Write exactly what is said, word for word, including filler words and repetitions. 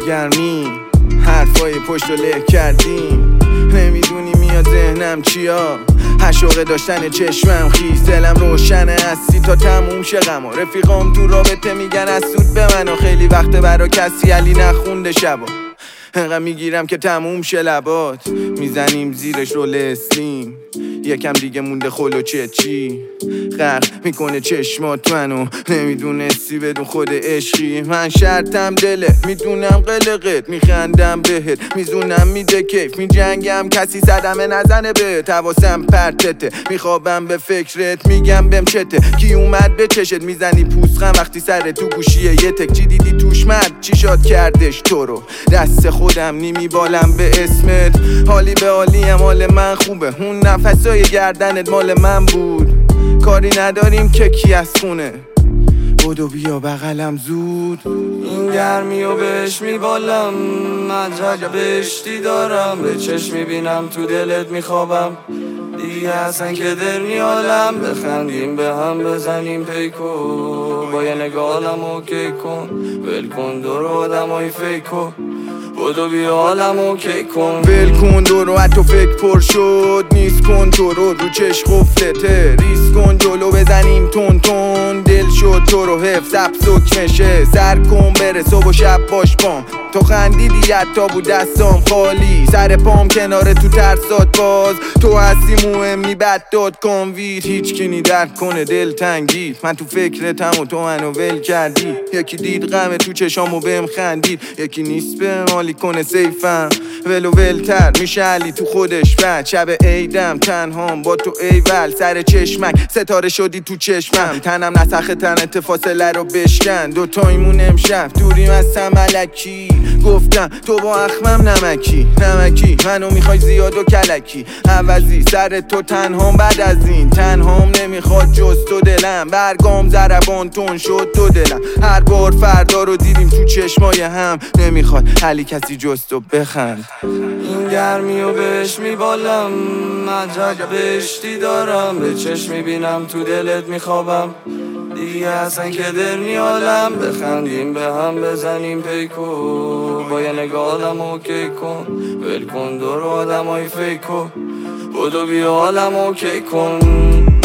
گرمی حرفای پشت رو له کردیم. نمیدونی میاد ذهنم چیا، هشوقه داشتن چشمم خیز، دلم روشنه هستی تا تموم شه غم. و رفیقام تو رابطه میگن از سود به من، و خیلی وقت برا کسی علی نخونده شبا. انقدر میگیرم که تموم شه لبات، میزنیم زیرش رول اسلیم. یکم دیگه مونده خلو چه چی غرق میکنه چشمات منو، نمیدونستی بدون خود عشقی. من شرطم دله، میدونم قلقت، میخندم بهت، میزونم میده کیف، میجنگم کسی صدمه نزنه بهت. حواسم پرتته، میخوابم به فکرت، میگم بهم چته کی اومد به چشت. میزنی پوسخم وقتی سر تو گوشیه یه تک، چی دیدی توش مرد چی شاد کردش تو رو. دست خودم نیمی بالم به اسمت، حالی به حالیم حال من خوبه، اون نفسای گردنت مال من بود. کاری نداریم که کی از خونه، بودو بیا بغلم زود. این گرمی و بهش میبالم، مدرک بهشتی دارم، به چشم میبینم تو دلت میخوابم. دیگه اصلا که در نیالم، بخندیم به هم بزنیم پیکو، با یه نگاهم اوکی کن، ول کن دور آدمای فیکو، بودو بیا حالم اوکی کن. ول کن دورو حتی فکر پر شد، نیست کن تو رو رو چشم خفتته، ریس کن جلو بزنیم تون تون. دل شد تو رو حفظ افزوک مشه، سر کن بره صبح و شب باش پام. تو خندیدی حتی بود دستام خالی، سر پام کنار تو ترسات باز. تو هستی مهمی بد داد کانوید، هیچ کی نی درک کنه دل تنگید. من تو فکرتم و تو منو ول کردی، یکی دید غم تو چشامو بهم خندید، یکی نیست به مالی کنه سیفم. ولو ولتر میشه علی تو خودش بد، شب عیدم تنهام با تو ایول. سر چشمک ستاره شدی تو چشمم، تنم نسخه تنت فاصله رو بشکن. دوتایمون امشب دوریم از سملکی، گفتم تو با اخمم نمکی نمکی. منو میخوای زیاد و کلکی، عوضی سر تو تنهام. بعد از این تنهام نمیخواد جز تو دلم، برگام ضربان تون شد تو دلم. هر بار فردا رو دیدیم تو چشمای هم، نمیخواد علی کسی جز تو بخند. این گرمی و بهش میبالم، مدرک بهشتی دارم، به چشم میبینم تو دلت میخوابم. دیگه اصلا که در نیالم، بخندیم به هم بزنیم پیکو، با یه نگاهم اوکی کن، ول کن دور آدمای فیکو، بودو بیا حالم اوکی کن.